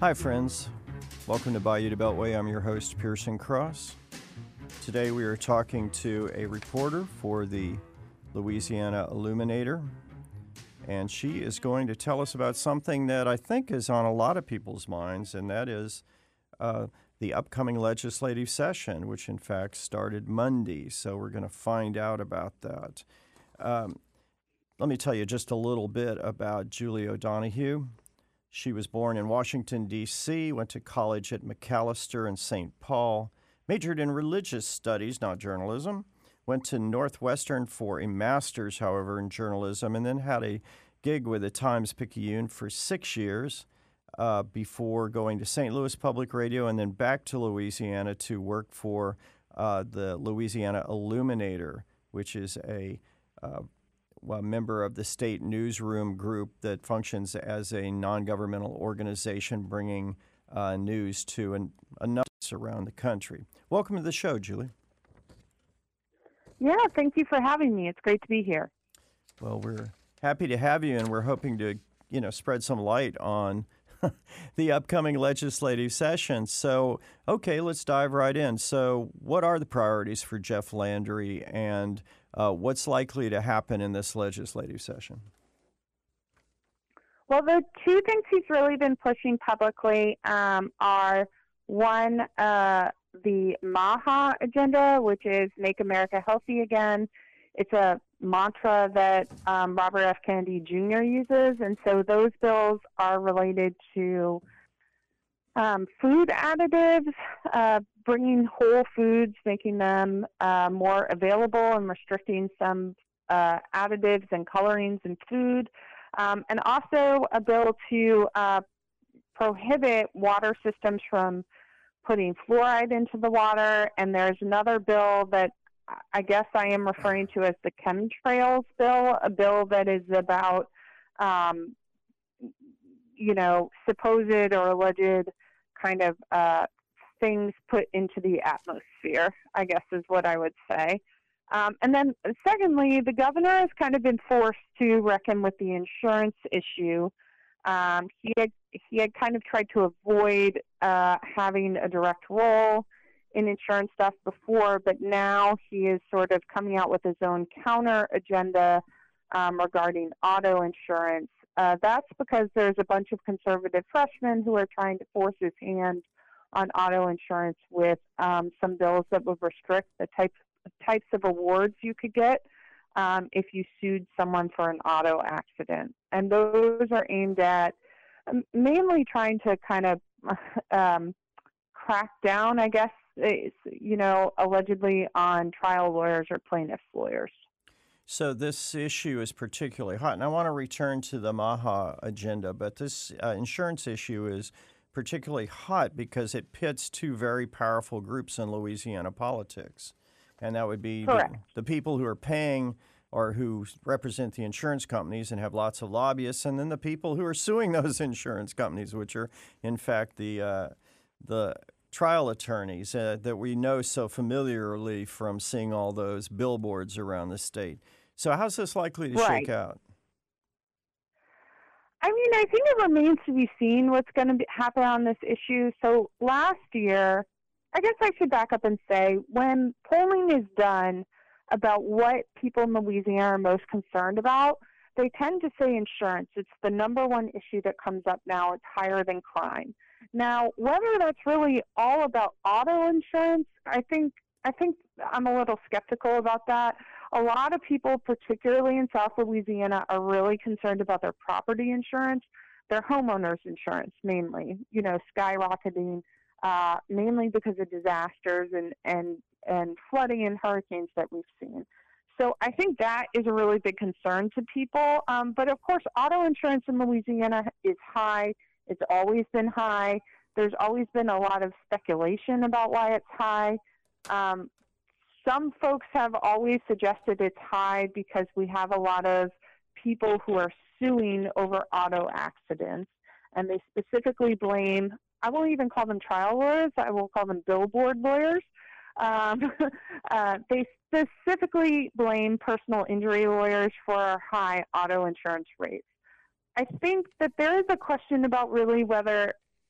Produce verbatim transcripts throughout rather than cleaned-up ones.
Hi, friends. Welcome to Bayou to Beltway. I'm your host, Pearson Cross. Today we are talking to a reporter for the Louisiana Illuminator, and she is going to tell us about something that I think is on a lot of people's minds, and that is uh, the upcoming legislative session, which in fact started Monday. So we're going to find out about that. Um, let me tell you just a little bit about Julie O'Donoghue. She was born in Washington, D C, went to college at Macalester and Saint Paul, majored in religious studies, not journalism, went to Northwestern for a master's, however, in journalism, and then had a gig with the Times-Picayune for six years uh, before going to Saint Louis Public Radio and then back to Louisiana to work for uh, the Louisiana Illuminator, which is a uh, a member of the state newsroom group that functions as a non-governmental organization bringing uh, news to an, enough around the country. Welcome to the show, Julie. Yeah, thank you for having me. It's great to be here. Well, we're happy to have you, and we're hoping to, you know, spread some light on the upcoming legislative session. So, okay, let's dive right in. So, what are the priorities for Jeff Landry, and Uh, what's likely to happen in this legislative session? Well, the two things he's really been pushing publicly um, are, one, uh, the MAHA agenda, which is Make America Healthy Again. It's a mantra that um, Robert F. Kennedy Junior uses, and so those bills are related to Um, food additives, uh, bringing whole foods, making them uh, more available and restricting some uh, additives and colorings in food, um, and also a bill to uh, prohibit water systems from putting fluoride into the water. And there's another bill that I guess I am referring to as the chemtrails bill, a bill that is about, um, you know, supposed or alleged kind of uh, things put into the atmosphere, I guess is what I would say. Um, and then secondly, the governor has kind of been forced to reckon with the insurance issue. Um, he had, he had kind of tried to avoid uh, having a direct role in insurance stuff before, but now he is sort of coming out with his own counter agenda um, regarding auto insurance. Uh, that's because there's a bunch of conservative freshmen who are trying to force his hand on auto insurance with um, some bills that would restrict the types types of awards you could get um, if you sued someone for an auto accident. And those are aimed at um, mainly trying to kind of um, crack down, I guess, you know, allegedly on trial lawyers or plaintiffs' lawyers. So this issue is particularly hot, and I want to return to the MAHA agenda, but this uh, insurance issue is particularly hot because it pits two very powerful groups in Louisiana politics, and that would be the, the people who are paying or who represent the insurance companies and have lots of lobbyists, and then the people who are suing those insurance companies, which are, in fact, the uh, the trial attorneys uh, that we know so familiarly from seeing all those billboards around the state. So how's this likely to right. shake out? I mean, I think it remains to be seen what's going to be, happen on this issue. So last year, I guess I should back up and say, when polling is done about what people in Louisiana are most concerned about, they tend to say insurance. It's the number one issue that comes up now. It's higher than crime. Now, whether that's really all about auto insurance, I think I think I'm a little skeptical about that. A lot of people, particularly in South Louisiana, are really concerned about their property insurance, their homeowners insurance mainly, you know, skyrocketing, uh, mainly because of disasters and, and, and flooding and hurricanes that we've seen. So I think that is a really big concern to people. Um, but of course, auto insurance in Louisiana is high. It's always been high. There's always been a lot of speculation about why it's high. Um, some folks have always suggested it's high because we have a lot of people who are suing over auto accidents, and they specifically blame, I won't even call them trial lawyers, I will call them billboard lawyers. Um, uh, they specifically blame personal injury lawyers for our high auto insurance rates. I think that there is a question about really whether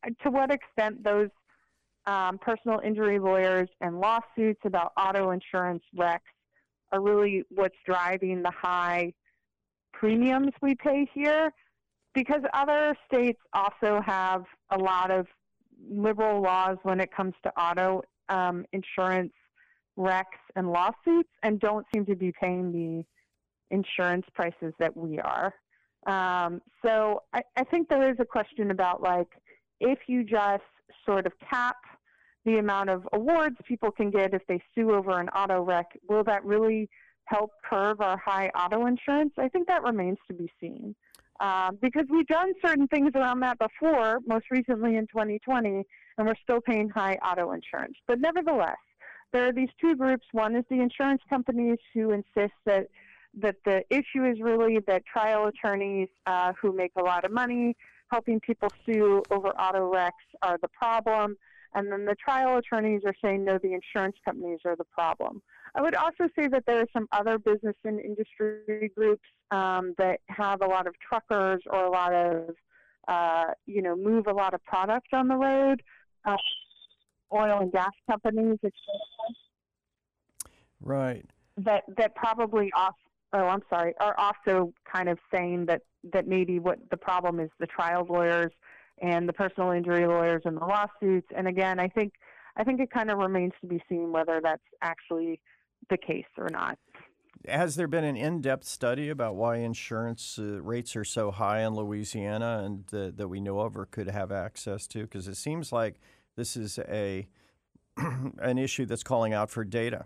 to what extent those um, personal injury lawyers and lawsuits about auto insurance wrecks are really what's driving the high premiums we pay here, because other states also have a lot of liberal laws when it comes to auto um, insurance wrecks and lawsuits, and don't seem to be paying the insurance prices that we are. Um, so I, I think there is a question about, like, if you just sort of cap the amount of awards people can get if they sue over an auto wreck, will that really help curb our high auto insurance? I think that remains to be seen. Um, because we've done certain things around that before, most recently in twenty twenty, and we're still paying high auto insurance. But nevertheless, there are these two groups. One is the insurance companies who insist that that the issue is really that trial attorneys uh, who make a lot of money helping people sue over auto wrecks are the problem. And then the trial attorneys are saying, no, the insurance companies are the problem. I would also say that there are some other business and industry groups um, that have a lot of truckers or a lot of, uh, you know, move a lot of product on the road, uh, oil and gas companies, et cetera. Right. That, that probably also, oh, I'm sorry, are also kind of saying that, that maybe what the problem is the trial lawyers and the personal injury lawyers and the lawsuits. And again, I think I think it kind of remains to be seen whether that's actually the case or not. Has there been an in-depth study about why insurance uh, rates are so high in Louisiana and uh, that we know of or could have access to? Because it seems like this is a an issue that's calling out for data.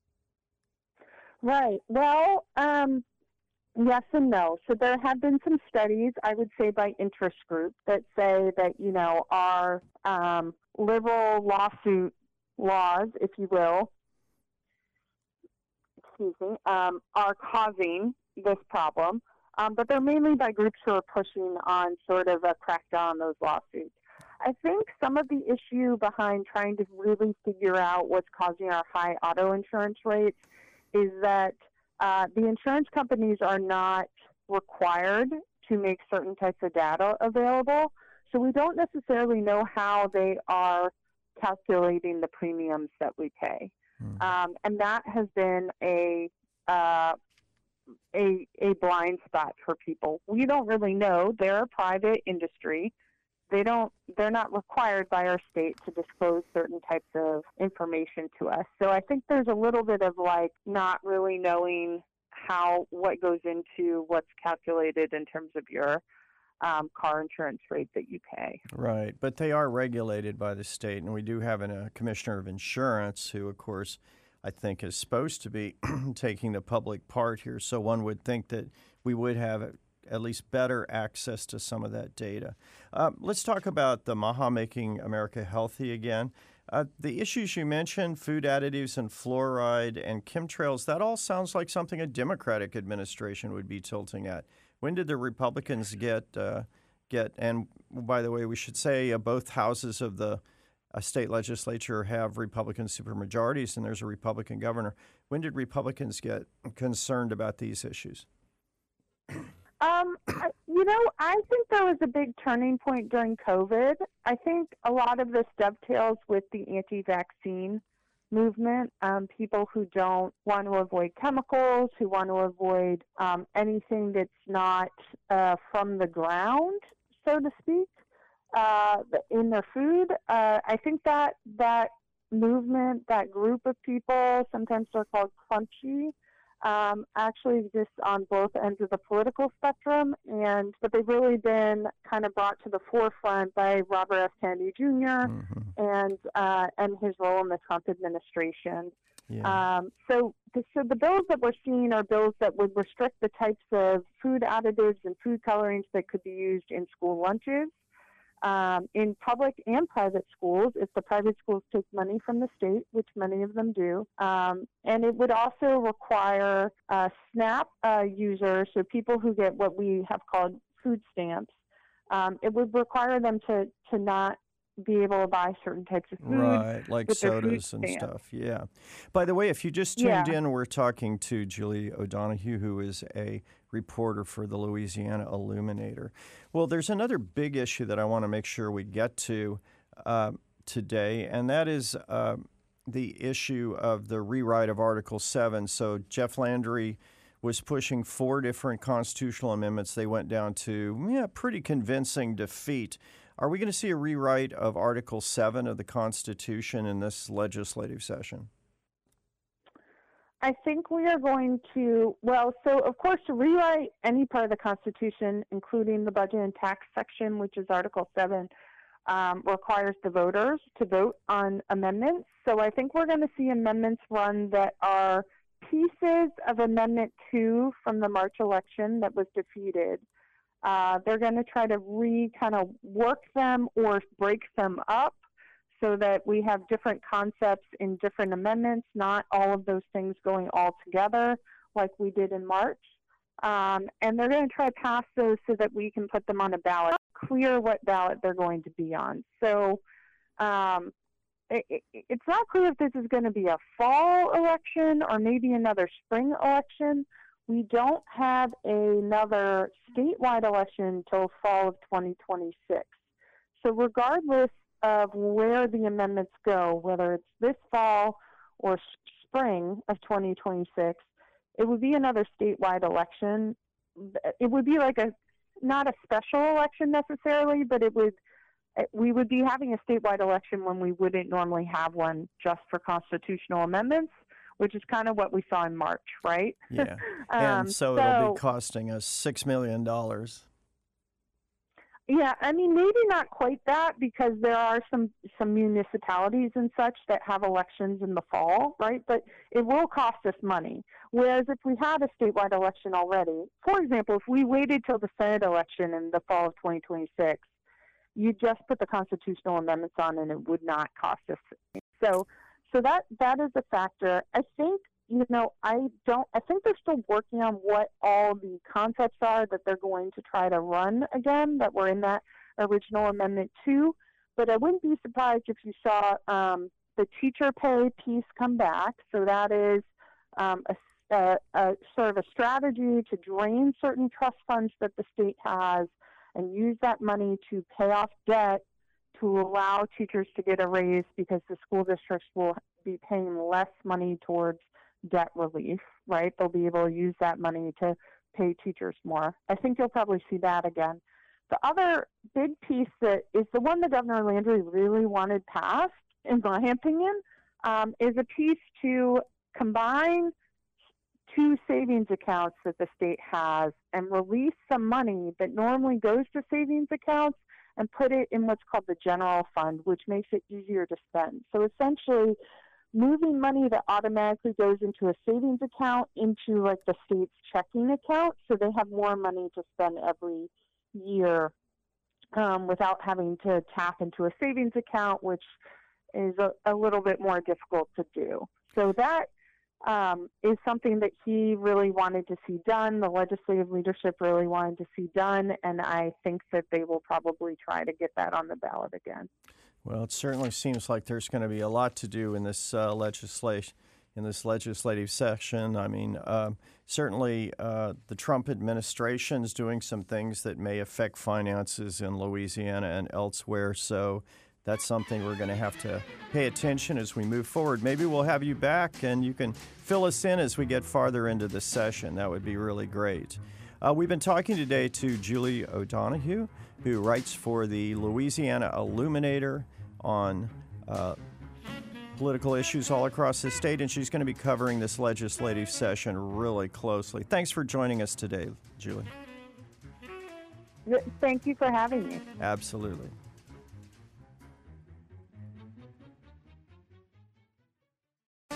Right. Well, um, yes and no. So there have been some studies, I would say, by interest groups that say that, you know, our um, liberal lawsuit laws, if you will, excuse me, um, are causing this problem. Um, but they're mainly by groups who are pushing on sort of a crackdown on those lawsuits. I think some of the issue behind trying to really figure out what's causing our high auto insurance rates is that uh, the insurance companies are not required to make certain types of data available. So we don't necessarily know how they are calculating the premiums that we pay. Mm. Um, and that has been a, uh, a, a blind spot for people. We don't really know. They're a private industry. They don't, they're not required by our state to disclose certain types of information to us. So I think there's a little bit of like not really knowing how, what goes into what's calculated in terms of your um, car insurance rate that you pay. Right. But they are regulated by the state. And we do have an, a commissioner of insurance who, of course, I think is supposed to be taking the public part here. So one would think that we would have at least better access to some of that data. Uh, let's talk about the MAHA Making America Healthy again. Uh, the issues you mentioned, food additives and fluoride and chemtrails, that all sounds like something a Democratic administration would be tilting at. When did the Republicans get, uh, get? And by the way, we should say uh, both houses of the uh, state legislature have Republican supermajorities and there's a Republican governor. When did Republicans get concerned about these issues? Um, you know, I think there was a big turning point during COVID. I think a lot of this dovetails with the anti-vaccine movement. Um, people who don't want to avoid chemicals, who want to avoid um, anything that's not uh, from the ground, so to speak, uh, in their food. Uh, I think that that movement, that group of people, sometimes they're called crunchy, Um, actually exists on both ends of the political spectrum, and but they've really been kind of brought to the forefront by Robert F. Kennedy Junior Mm-hmm. and uh, and his role in the Trump administration. Yeah. Um, so, the, so the bills that we're seeing are bills that would restrict the types of food additives and food colorings that could be used in school lunches. Um, in public and private schools, if the private schools take money from the state, which many of them do. Um, and it would also require uh, SNAP uh, users, so people who get what we have called food stamps, um, it would require them to, to not be able to buy certain types of food. Right, like sodas and stuff, yeah. By the way, if you just tuned yeah. in, we're talking to Julie O'Donoghue, who is a reporter for the Louisiana Illuminator. Well, there's another big issue that I want to make sure we get to uh, today, and that is uh, the issue of the rewrite of Article seven. So Jeff Landry was pushing four different constitutional amendments. They went down to yeah, pretty convincing defeat. Are we going to see a rewrite of Article seven of the Constitution in this legislative session? I think we are going to, well, so of course to rewrite any part of the Constitution, including the budget and tax section, which is Article seven, um, requires the voters to vote on amendments. So I think we're going to see amendments run that are pieces of Amendment two from the March election that was defeated. Uh, they're going to try to re kind of work them or break them up so that we have different concepts in different amendments, not all of those things going all together like we did in March. Um, and they're going to try to pass those so that we can put them on a ballot. It's not clear what ballot they're going to be on. So um, it, it, it's not clear if this is going to be a fall election or maybe another spring election. We don't have another statewide election until fall of twenty twenty-six. So regardless of where the amendments go, whether it's this fall or spring of twenty twenty-six, it would be another statewide election. It would be like a, not a special election necessarily, but it would, we would be having a statewide election when we wouldn't normally have one just for constitutional amendments, which is kind of what we saw in March, right? Yeah, um, and so, so it'll be costing us six million dollars. Yeah, I mean, maybe not quite that because there are some, some municipalities and such that have elections in the fall, right? But it will cost us money. Whereas if we had a statewide election already, for example, if we waited till the Senate election in the fall of twenty twenty-six, you just put the constitutional amendments on and it would not cost us. So, so that that is a factor. I think, you know, I don't, I think they're still working on what all the concepts are that they're going to try to run again that were in that original Amendment two. But I wouldn't be surprised if you saw um, the teacher pay piece come back. So that is um, a, a, a sort of a strategy to drain certain trust funds that the state has and use that money to pay off debt to allow teachers to get a raise because the school districts will be paying less money towards debt relief, right? They'll be able to use that money to pay teachers more. I think you'll probably see that again. The other big piece that is the one that Governor Landry really wanted passed, in my opinion, um, is a piece to combine two savings accounts that the state has and release some money that normally goes to savings accounts and put it in what's called the general fund, which makes it easier to spend. So essentially, moving money that automatically goes into a savings account into like the state's checking account so they have more money to spend every year um, without having to tap into a savings account, which is a, a little bit more difficult to do. So that um, is something that he really wanted to see done. The legislative leadership really wanted to see done, and I think that they will probably try to get that on the ballot again. Well, it certainly seems like there's going to be a lot to do in this uh, legislation, in this legislative session. I mean, uh, certainly uh, the Trump administration is doing some things that may affect finances in Louisiana and elsewhere. So that's something we're going to have to pay attention as we move forward. Maybe we'll have you back and you can fill us in as we get farther into the session. That would be really great. Uh, we've been talking today to Julie O'Donoghue, who writes for the Louisiana Illuminator on uh, political issues all across the state, and she's going to be covering this legislative session really closely. Thanks for joining us today, Julie. Thank you for having me. Absolutely.